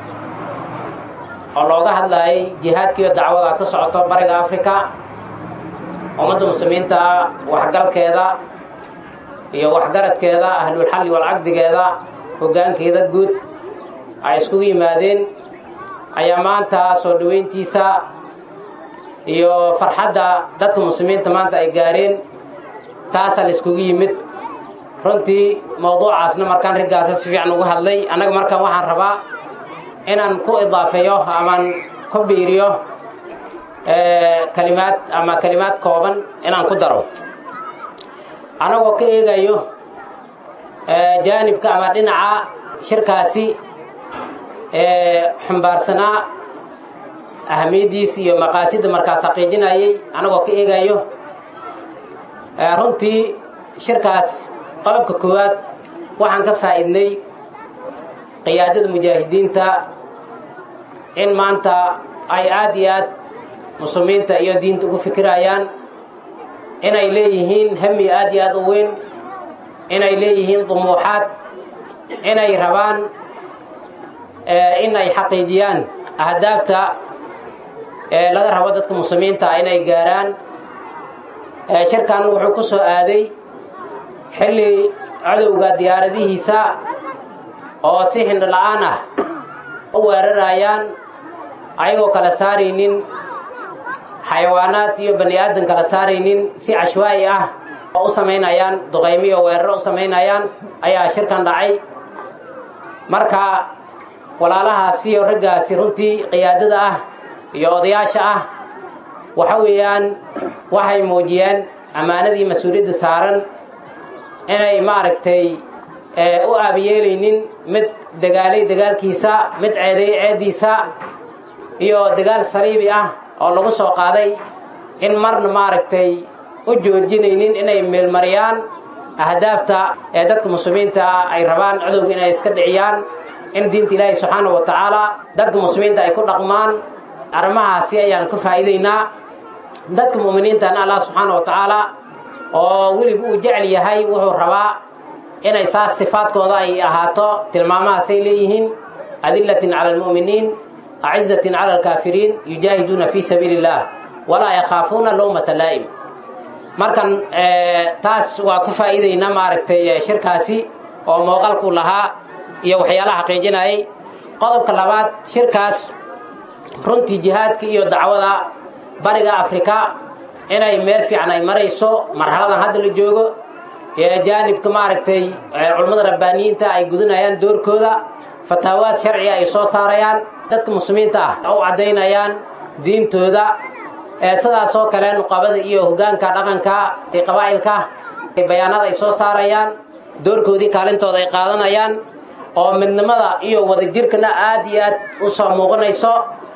oo looga hadlayay jihaadka iyo dacwada ka socoto bariga Afrika. ummadda muslimiinta waxgalkeeda iyo waxgaradkeeda ahlul xalli wal aqdigeeda hoggaankeeda guud ay isku yimaadeen ayaa maanta soo dhaweyntiisa iyo farxadda dadka muslimiinta maanta ay gaareen taas la isku yimid. runtii mawduucaasna markaan rigaasa si fiican uga hadlay anaga markaan waxaan rabaa inaan ku idaafeeyo ama ku biiriyo kalimaad kooban inaan ku daro anagoo ka eegayo jaanibka ama dhinaca shirkaasi xambaarsanaa ahamiyadiisa iyo maqaasidda markaas xaqiijinayay anagoo ka eegayo runtii shirkaas qalabka koowaad waxaan ka faa'iidnay qiyaadada mujaahidiinta in maanta ay aad iyo aad muslimiinta iyo diinta ugu fikirayaan inay leeyihiin hami aad iyo aad u weyn inay leeyihiin dumuuxaad inay rabaan inay xaqiijiyaan ahdaafta laga rabo dadka muslimiinta inay gaaraan shirkan wuxuu ku soo aaday xilli cadowga diyaaradihiisa oo si hindho la'aan ah u weerarayaan ayagoo kala saaraynin xayawaanaad iyo bani aadan kala saaraynin si cashwaa'i ah oo u samaynayaan duqaymiyo weeraro u samaynayaan ayaa shirkan dhacay marka walaalahaasi iyo raggaasi runtii qiyaadada ah iyo odayaasha ah waxa weeyaan waxay muujiyeen ammaanadii mas-uuliyadda saaran inay maaragtay u aabiyeelaynin mid dagaalay dagaalkiisa mid ceeday ceediisa iyo dagaal saliibi ah oo lagu soo qaaday in marna maaragtay u joojinaynin inay meelmariyaan ahdaafta ee dadka muslimiinta ay rabaan cadowga inay iska dhiciyaan in diinta ilaahay subxaanahu wa tacaala dadka muslimiinta ay ku dhaqmaan arrimahaasi ayaan ka faa'iidaynaa dadka mu'miniintana allah subxaanahu wa tacaala oo weliba uu jecel yahay wuxuu rabaa inay saas sifaadkooda ay ahaato tilmaamahaasay leeyihiin adillatin cala almu'miniin acizatin cala alkaafiriin yujaahiduuna fii sabiili illah walaa yakhaafuuna lowmata laa'im markan taas waa ku faa'iidaynaa maaragtay shirkaasi oo muuqaalku lahaa iyo waxyaalaha xaqiijinayay qodobka labaad shirkaas runtii jihaadka iyo dacwada bariga afrika inay meel fiican ay marayso marxaladan hadda la joogo jaanibka maaragtay culummada rabbaaniyiinta ay gudinayaan doorkooda fataawaad sharciga ay soo saarayaan dadka muslimiinta ah u caddaynayaan diintooda sidaasoo kale nuqabada iyo hogaanka dhaqanka ee qabaa'ilka bayaanada ay soo saarayaan doorkoodii kaalintooda ay qaadanayaan oo midnimada iyo wadajirkana aad iyo aad u soo muuqanayso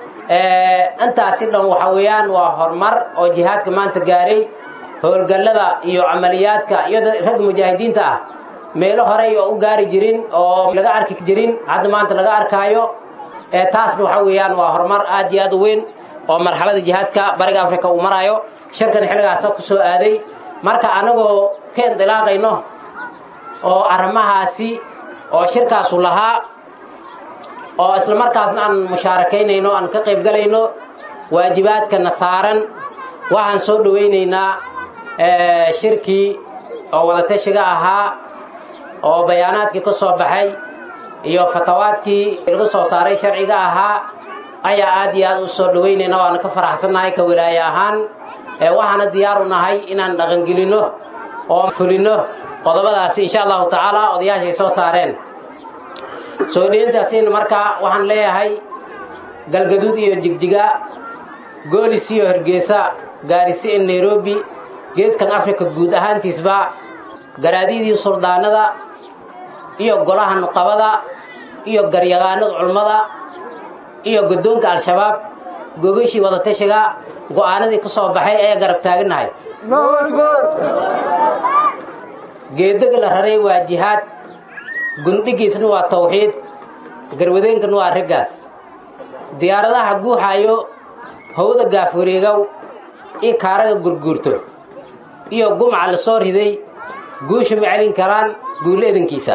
intaasi dhan waxa weeyaan waa horumar oo jihaadka maanta gaaray howlgallada iyo camaliyaadka iyo ragga mujaahidiinta ah meelo horey oo u gaari jirin oo laga arki jirin hadda maanta laga arkaayo taasna waxa weeyaan waa horumar aad iyo aad u weyn oo marxalada jihaadka bariga afrika uu marayo shirkan xilligaasa ku soo aaday marka anagoo ka indilaaqayno oo arrimahaasi oo shirkaasu lahaa oo isla markaasna aan mushaarakaynayno aan ka qayb galayno waajibaadkana saaran waxaan soo dhawaynaynaa shirkii oo wadatashiga ahaa oo bayaanaadkii ka soo baxay iyo fatawaadkii lagu soo saaray sharciga ahaa ayaa aad iyo aad u soo dhawaynayna waana ka faraxsannahay ka wilaaye ahaan waxaana diyaar u nahay inaan dhaqangelinno oo fulinno qodobadaasi insha allahu tacaala odayaashay soo saareen soo dheyntaasina markaa waxaan leeyahay galgaduud iyo jigjiga goolis iyo hargeysa gaarisi in nairobi geeskan afrika guud ahaantiisba garaadidii suldaanada iyo golaha nuqabada iyo garyaqaanada culummada iyo guddoonka al-shabaab gogashii wadatashiga go'aanadii ka soo baxay ayaa garab taaganahay geedaga la raray waa jihaad gundhigiisna waa tawxiid garwadeenkana waa raggaas diyaaradaha guuxaayo hawada gaafwareegow iyo kaaraga gurguurto iyo gumca la soo riday guusha ma celin karaan guulo edankiisa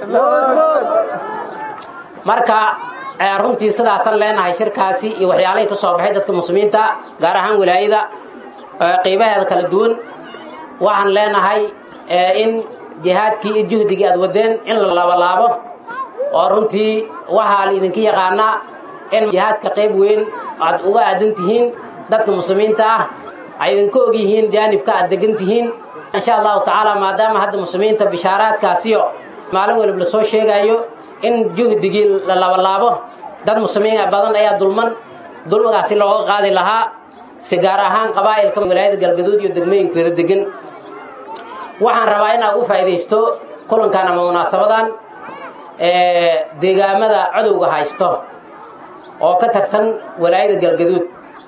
marka runtii sidaasaan leenahay shirkaasi iyo waxyaalahay ka soo baxay dadka muslimiinta gaar ahaan wilaayada qiibaheeda kala duwan waxaan leenahay in jihaadkii iyo juhdigii aad wadeen in la labalaabo oo runtii waxaa la idinka yaqaanaa in jihaadka qayb weyn aad uga aadan tihiin dadka muslimiinta ah ay idinka og yihiin jaanibka aad degan tihiin insha allahu tacaala maadaama hadda muslimiinta bishaaraadkaasiyo maalin waliba lasoo sheegayo in juhdigii la labalaabo dad muslimiin badan ayaa dulmigaasi looga qaadi lahaa si gaar ahaan qabaa'ilka wilaayada galgaduud iyo degmooyinkeeda degan waxaan rabaa inaad u faa'iidaysto kulankan ama munaasabadan deegaamada cadowga haysto oo ka tirsan wilaayada galgaduud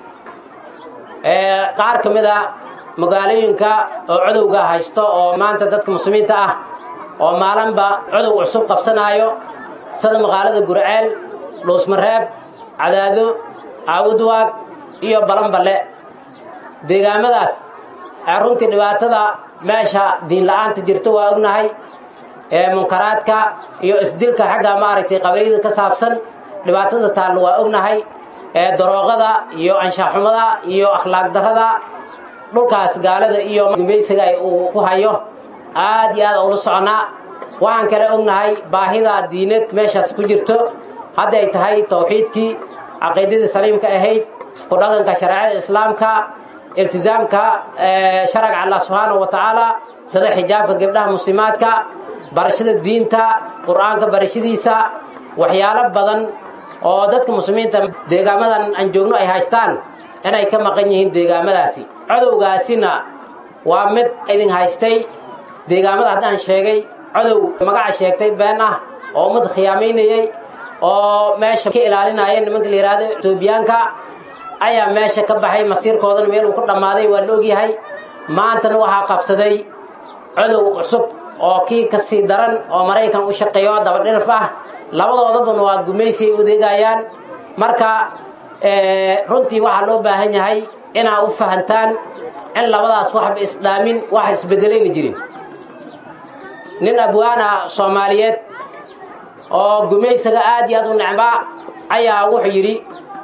qaar ka mid a magaalooyinka oo cadowga haysto oo maanta dadka muslimiinta ah oo maalinba cadow cusub qabsanaayo sida magaalada gurceel dhuusmareeb cadaado caawudwaag iyo balanballe deegaamadaas runtii dhibaatada meesha diin la'aanta jirto waa ognahay munkaraadka iyo isdilka xagga maaragtay qabiilada ka saabsan dhibaatada taallo waa ognahay daroogada iyo anshaxumada iyo akhlaaq darrada dhulkaas gaalada iyo gumaysiga ay uu ku hayo aad iyo aad ula soconaa waxaan kale ognahay baahida diineed meeshaas ku jirto hadda ay tahay tawxiidkii caqiidadii saliimka ahayd ku dhaqanka shareecada islaamka iltizaamka sharciga Allah subhanahu wa ta'ala sida xijaabka gabdhaha muslimaadka barashada diinta quraanka barashadiisa waxyaalo badan oo dadka muslimiinta deegaamadan aan joogno ay haystaan inay ka maqan yihiin deegaamadaasi cadowgaasina waa mid idin haystay deegaamada haddaan sheegay cadow magaca sheegtay been ah oo mid khiyaameynayay oo meesha ka ilaalinaya nimanka la yiraahdo Itoobiyaanka ayaa meesha ka baxay masiirkoodana meel uu ku dhamaaday waa la ogyahay maantana waxaa qabsaday cadow cusub oo kii ka sii daran oo Mareykan u shaqeeyo daba dhirf ah labadoodaba waa gumaysi u deegayaan marka runtii waxa loo baahan yahay inaa u fahantaan in labadaas waxba islaamin wax isbedelayna jirin nin abwaana Soomaaliyeed oo gumaysiga aad iyo aad u necbaa ayaa wuxuu yiri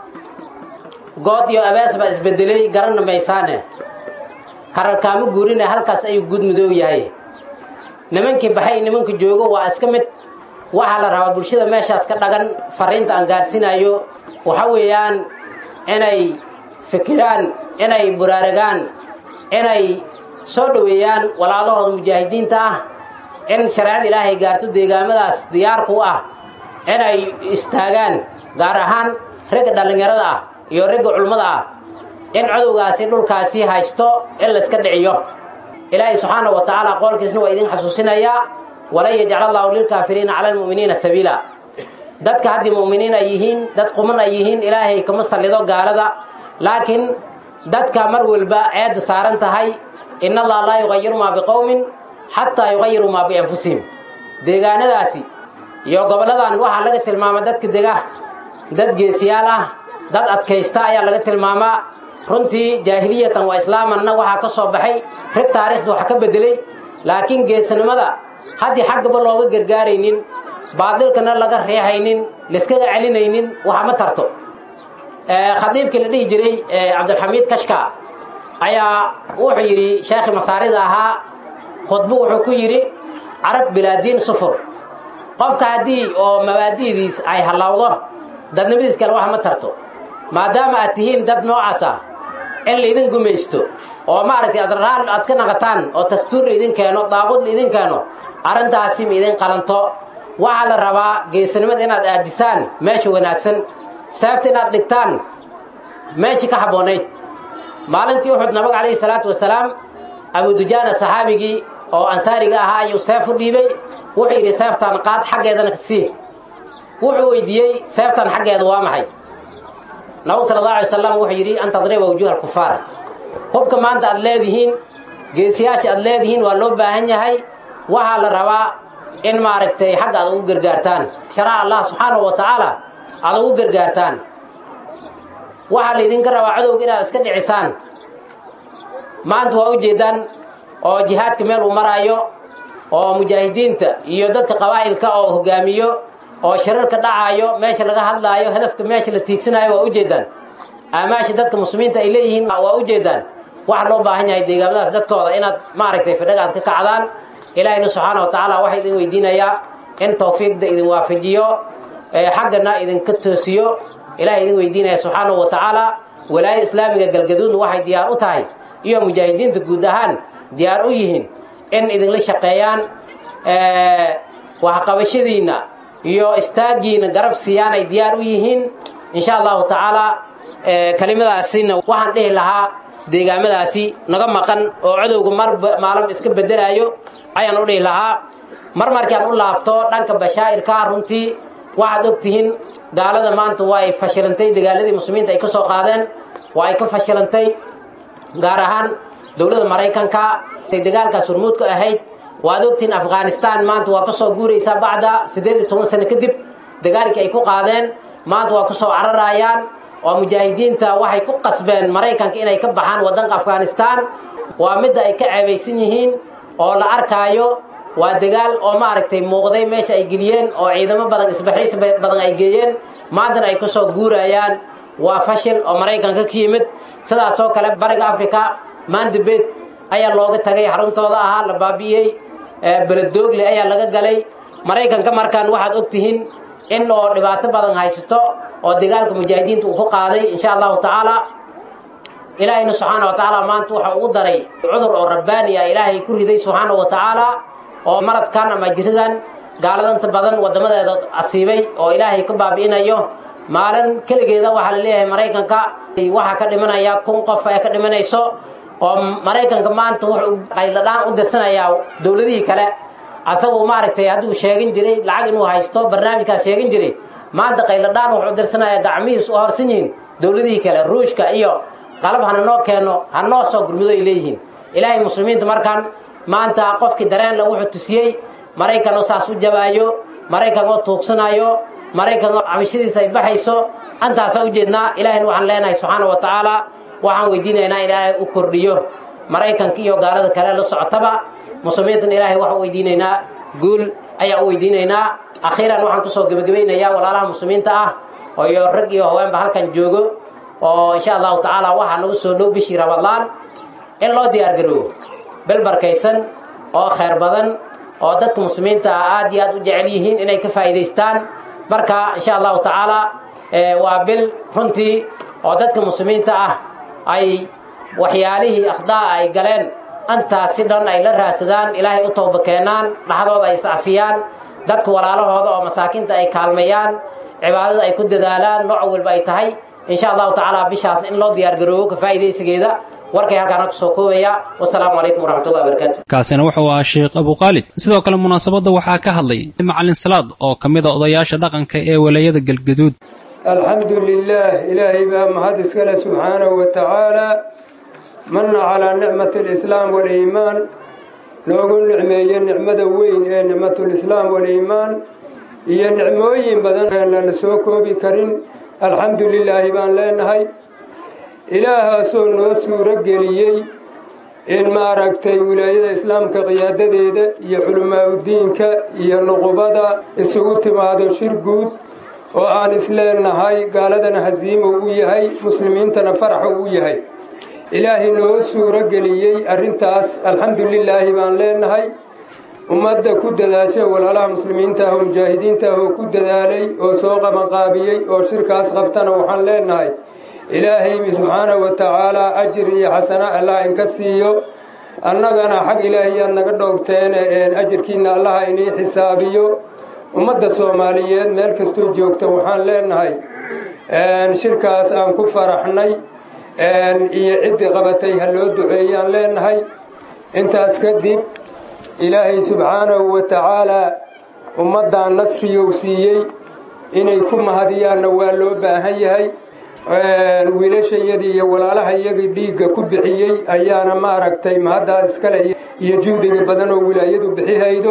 good iyo abaas ba isbedelay garan maysaane karakaama guurina halkaas ay guud midow yahay nimankii baxay nimanka joogo waa iska mid waxa la rabaa bulshada meeshaas ka dhagan fariinta aan gaarsiinayo waxa weeyaan inay fikiraan inay buraaragaan inay soo dhaweeyaan walaalahooda mujaahidiinta ah in shariicada Ilaahay gaarto deegaamadaas diyaar ku ah inay istaagaan gaar ahaan rag dhalinyarada ah iyo rag culimada ah in cadowgaasi dhulkaasi haysto in la iska dhiciyo Ilaahay subhanahu wa ta'ala qolkiisna waa idin xasuusinaya wala yaj'al Allahu lil kaafiriina 'ala al mu'miniina sabiila dadka hadii mu'miniin ay yihiin dad quman ay yihiin Ilaahay kama salido gaalada laakiin dadka mar walba aad saaran tahay inna Allaha la yughayyiru ma biqawmin hatta yughayyiru ma bi anfusihim deegaanadaasi iyo goboladan waxa laga tilmaamay dadka dega dad geesiyaal ah dad adkaysta ayaa laga tilmaamaa runtii jaahiliyatan waa islaamanna waxa ka soo baxay rag taariikhdu waxa ka bedelay laakiin geesanimada hadii xaqba looga gargaaraynin baadilkana laga reexaynin liskaga celinaynin waxa ma tarto khadiibkii la dhihi jiray Cabdulxamiid Kashka ayaa wuxuu yiri sheekhi masaarida ahaa khudbo wuxuu ku yiri arab bilaadiin sufur qofka hadii oo mabaadidiis ay halawdo dadnimadiis kale waxa ma tarto maadaama aad tihiin dad noocaas ah in la idin gumaysto oo maaragtay adraal aad ka naqataan oo dastuur idin keeno daaqud idin keeno arintaasi ma idin qalanto waxa la rabaa geesanimada inaad aadisaan meesha wanaagsan saafta inaad dhigtaan meesha ka haboonayd maalintii Uhud nabiga kaleey salaatu wasalaam Abu Dujana saxaabigi oo ansaariga ahaa ayuu seef u dhiibay wuxuu yiri seeftan qaad xageedana ka sii wuxuu weydiiyay seeftan xageeda waa maxay nabi sallallahu alayhi wasallam wuxuu yiri an tadriba wujuh al-kuffar hubka maanta aad leedihiin geesiyaasha aad leedihiin waa loo baahan yahay waxa la rabaa in maaragtay xaq aad ugu gargaartaan sharaca Allah subhanahu wa ta'ala aad ugu gargaartaan waxa la idin ka rabaa cadowga inaad iska dhicisaan maanta waa u jeedaan oo jihaadka meel uu maraayo oo mujaahidiinta iyo dadka qabaa'ilka oo hogaamiyo oo shirarka dhacayo meesha laga hadlaayo hadafka meesha la tiigsanayo waa u jeedaan amaasha dadka muslimiinta ay leeyihiin waa u jeedaan waxa loo baahan yahay deegaamadaas dadkooda inaad maaragtay fadhigaad ka kacdaan Ilaahay subhanahu wa ta'ala waxa idin weydiinaya in tawfiiqda idin waafajiyo xaqna idin ka toosiyo Ilaahay idin weydiinaya subhanahu wa ta'ala walaayada islaamiga galgaduud waxay diyaar u tahay iyo mujaahidiinta guud ahaan diyaar u yihiin in idin la shaqeeyaan waxa qabashadiina iyo istaagiina garab siiyaan ay diyaar u yihiin insha Allah ta'ala kalimadaasina waxaan dhihi lahaa deegaamadaasi naga maqan oo cadowga maalin iska bedelayo ayaan u dhihi lahaa markaan u laabto dhanka bashaa'irka runtii waxaad ogtihiin gaalada maanta way fashilantay dagaaladii muslimiinta ay ka soo qaadeen way ka fashilantay gaar ahaan dawladda Mareykanka ay dagaalka surmuudka ahayd waad ogtihiin Afghanistan maanta waa ka soo guuraysa bacda 18 sano kadib dagaalkii ay ku qaadeen maanta waa ku soo cararayaan oo mujaahidiinta waxay ku qasbeen Mareykanka inay ka baxaan wadanka Afghanistan waa mid ay ka ceebaysan yihiin oo la arkaayo waa dagaal oo maaragtay muuqday meesha ay geliyeen oo ciidamo badan isbaxiis badan ay geeyeen maanta ay ku soo guurayaan waa fashil oo Mareykanka ka yimid sidaas oo kale bariga Afrika maandabeed ayaa looga tagay xaruntooda ahaa la baabi'iyey beledoogle ayaa laga galay maraykanka markaan waxaad ogtihiin in oo dhibaato badan haysato oo dagaalka mujaahidiinta uu ku qaaday insha allahu tacaala ilaahayna subxaana wa tacaala maanta waxa ugu daray cudur oo rabbaani ah ilaahay ku riday subxaana wa tacaala oo maradkan ama jiradan gaaladanta badan waddamadeeda asiibay oo ilaahay ka baabi'inayo maalin keligeeda waxaa la leeyahay maraykanka waxaa ka dhimanaya 1,000 qof ee ka dhimanayso oo maraykanka maanta wuxuu qayladhaan u dirsanayaa dowladihii kale asagoo maaragtay hadduu sheegin jiray lacag inuu haysto barnaamijkaas sheegin jiray maanta qayladhaan wuxuu dirsanayaa gacmihiis u horsan yihiin dowladihii kale ruushka iyo qalab hana noo keeno ha noo soo gurmido ay leeyihiin ilaahay muslimiinta markaan maanta qofkii dareen la wuxuu tusiyey maraykan oo saas u jabaayo maraykan oo tuugsanayo maraykan oo cabashadiisa ay baxayso antaasa u jeednaa ilaahayna waxaan leenahay subxaana wa tacaala waxaan weydiinaynaa ilaahay u kordhiyo maraykanka iyo gaalada kale la socotaba muslimiintana ilaahay waxaan weydiinaynaa guul ayaa u weydiinaynaa akhiiran waxaan kusoo gebagabaynayaa walaalaha muslimiinta ah oo iyo rag iyo haweenba halkan joogo oo insha allahu tacaala waxaa nagu soo dhow bishii ramadaan in loo diyaargaroobo bel barkaysan oo khayr badan oo dadka muslimiinta ah aad iyo aad u jecel yihiin inay ka faa'iidaystaan marka insha allahu tacaala waa bil runtii oo dadka muslimiinta ah ay waxyaalihii akhdaa ay galeen antaas si dhan ay la raadsadaan ilaahay u tooba keenaan dhaxdooda ay iscafiyaan dadka walaalahooda oo masaakiinta ay kaalmeeyaan cibaadada ay ku dadaalaan nooc walba ay tahay insha allahu tacaala bishaas in loo diyaargaroobo ka faa'iidaysigeeda warkay halkaana kusoo koobaya wasalaamu calaykum waraxmatullahi wabarakaatu kaasina wuxuu ahaa sheekh abuqaalid sidoo kale munaasabadda waxaa ka hadlay macalin salaad oo ka mid a odayaasha dhaqanka ee walaayada galgaduud alxamdu lilaah ilaahay baa mahad iskale subxaanahu wa tacaala manna calaa nicmati alislaam waliimaan noogu nicmeeye nicmada weyn ee nicmatulislaam waliimaan iyo nicmooyin badan aan lana soo koobi karin alxamdu lilaahi baan leenahay ilaahaasoo noo suuro geliyey in maaragtay wilaayada islaamka qiyaadadeeda iyo culamaauddiinka iyo nuqubada isugu timaado shir guud oo aan isleenahay gaaladana hasiimo u yahay muslimiintana faraxo u yahay ilaahay noo suuro geliyey arrintaas alxamdu lilaahi baan leenahay ummadda ku dadaashay walaalaha muslimiinta ah oo mujaahidiinta ah oo ku dadaalay oo soo qabanqaabiyey oo shirkaas qabtana waxaan leenahay ilaahay subxaanahu wa tacaalaa ajir iyo xasana allah inka siiyo annagana xag ilaahiyaad naga dhowrteene ajirkiina allaha inii xisaabiyo ummadda soomaaliyeed meel kastoo joogta waxaan leenahay shirkaas aan ku faraxnay iyo ciddii qabatay ha loo duceeyaan leenahay intaas kadib ilaahay subxaanahu wa tacaalaa ummaddan nasriyow siiyey inay ku mahadiyaanna waa loo baahan yahay wiilashayadii iyo walaalahayagii dhiigga ku bixiyey ayaana maaragtay mahaddaas iskale iyo juhdiga badan oo wilaayadu bixihaydo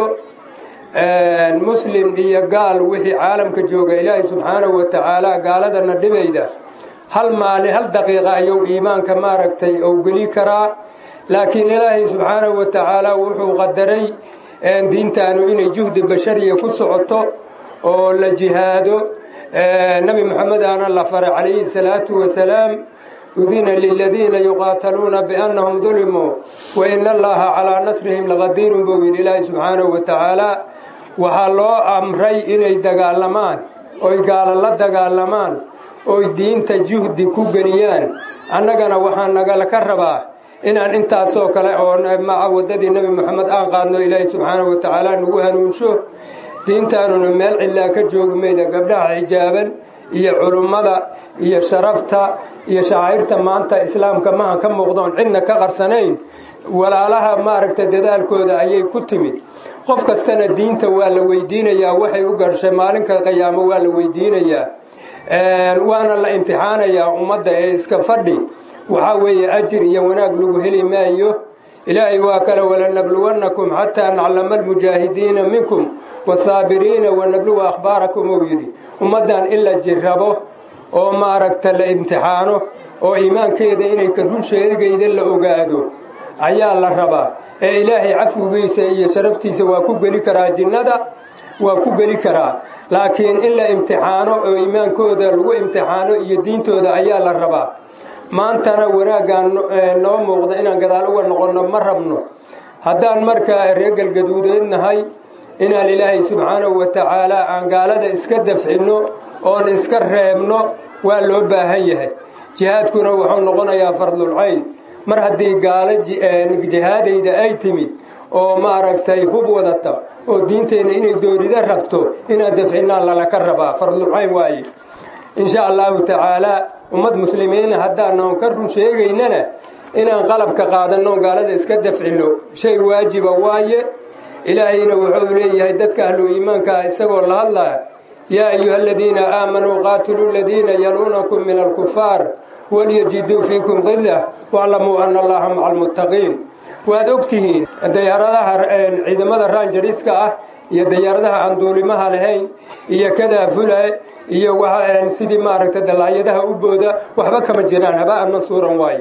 muslim iyo gaal wixii caalamka jooga ilaahay subxaanahu wa tacaalaa gaaladana dhibayda hal maalin hal daqiiqa ayuu iimaanka maaragtay ou geli karaa laakiin ilaahay subxaanahu wa tacaalaa wuxuu qadaray diintaanu inay juhdi bashariya ku socoto oo la jihaado nabi moxamed aana la faray calayhi salaatu wasalaam udina liladiina yuqaataluuna biannahum dulimuu wa ina allaha calaa nasrihim laqadiirun buu yidhi ilaahay subxaanahu wa tacaalaa waxaa loo amray inay dagaalamaan oy gaala la dagaalamaan oy diinta juhdi ku geliyaan annagana waxaa nagala ka rabaa inaan intaasoo kale oo maca waddadii nebi moxamed aan qaadno ilaahay subxaanahu wa tacaala nagu hanuunsho diintaanuna meel cidlaa ka joogi mayda gabdhaha xijaaban iyo culummada iyo sharafta iyo shacairta maanta islaamka maha ka muuqdoon cidna ka qarsanayn walaalaha maaragta dadaalkooda ayay ku timid qof kastana diinta waa la weydiinayaa waxay u garshay maalinka qiyaamo waa la weydiinayaa waana la imtixaanayaa ummadda ee iska fadhi waxaa weeye ajir iyo wanaag lagu heli maayo ilaahay waa kale walanabluwannakum xataa naclama almujaahidiina minkum wasaabiriina wanabluwa akhbaarakum uu yidhi ummaddan in la jirrabo oo maaragta la imtixaano oo iimaankeeda inay ka run sheegayda la ogaado ayaa la rabaa ee ilaahay cafwigiisa iyo sharaftiisa waa ku geli karaa jinnada waa ku geli karaa laakiin in la imtixaano oo iimaankooda lagu imtixaano iyo diintooda ayaa la rabaa maantana wanaaggaan noo muuqda inaan gadaal uga noqonno ma rabno haddaan markaa reer galgaduudeed nahay inaan ilaahay subxaanahu wa tacaala aan gaalada iska dafcinno oon iska reebno waa loo baahan yahay jihaadkuna wuxuu noqonayaa fardulcayn mar haddii gaalo jihaadayda ay timid oo maaragtay hub wadata oo diinteenna inay doorida rabto inaan dafcinnaa lalaka rabaa fardulcayn waaye insha allahu tacaalaa ummad muslimiina haddaanan ka run sheegaynana inaan qalabka qaadanno gaalada iska dafcinno shay waajiba waaye ilaahayna wuxuu leeyahay dadka ahlu iimaankaa isagoo la hadlaya yaa ayuha aladiina aamanuu qaatiluu aladiina yaluunakum min alkufaar walyajiduu fiikum qillah waaclamuu ana allaha maca almuttaqiin waad ogtihiin dayaaradaha ciidamada raanjariska ah iyo dayaaradaha aan duulimaha lahayn iyo kadaafula iyo sidii maaragtay dalaayadaha u booda waxba kama jiraan haba'an mansuuran waaye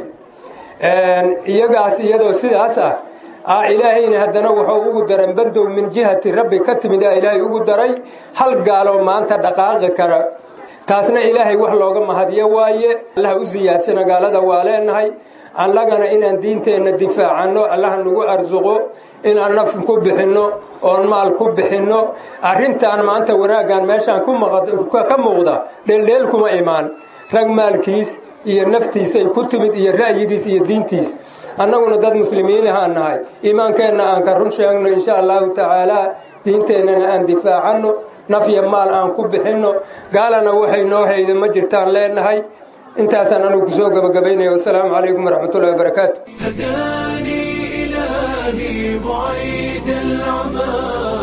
iyagaas iyadoo sidaas ah ilaahayna haddana wuxuu ugu daran bandow min jihati rabbi ka timid ilaahay ugu daray hal gaaloo maanta dhaqaaqi kara taasna ilaahay wax looga mahadiyo waaye allaha u siyaadsana gaalada waa leenahay annagana inaan diinteenna difaacanno allaha nagu arsuqo inaan naf ku bixinno oon maal ku bixinno arrintaan maanta wanaaggaan meeshaan ka muuqda dheeldheel kuma imaan rag maalkiis iyo naftiisay ku timid iyo ra'yigiis iyo diintiis annaguna dad muslimiinahaan nahay iimaankeenna aan ka run sheegno insha allahu tacaalaa diinteennana aan difaacanno naf iyo maal aan ku bixinno gaalana waxay noo hayda ma jirtaan leenahay intaasaan anigu kusoo gabagabaynaya wasalaamu calaykum waraxmatullahi wabarakaatu هداني إلهي بعيد العمى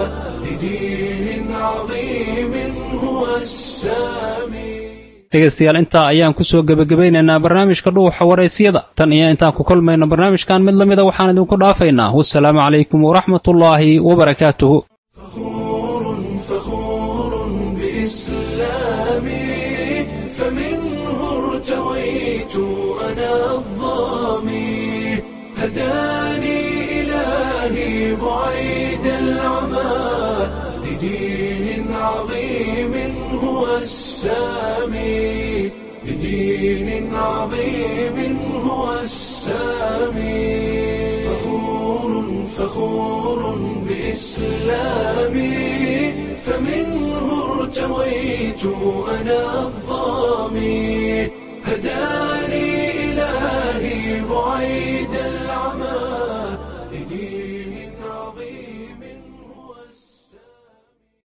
لدين عظيم هو السامي dhegaystayaal intaa ayaan ku soo gebagabaynaynaa barnaamijka dhuuxa waraysyada tan iyo intaan ku kulmayno barnaamijkan mid la mida waxaan idinku dhaafaynaa wassalaamu calaykum waraxmatullaahi wabarakaatuhu فخور بإسلامي فمنه ارتويت أنا الظامي هداني إلهي بعيد العمى لدين عظيم هو السامي لدين عظيم هو السامي فخور بإسلامي فمنه ارتويت أنا الظامي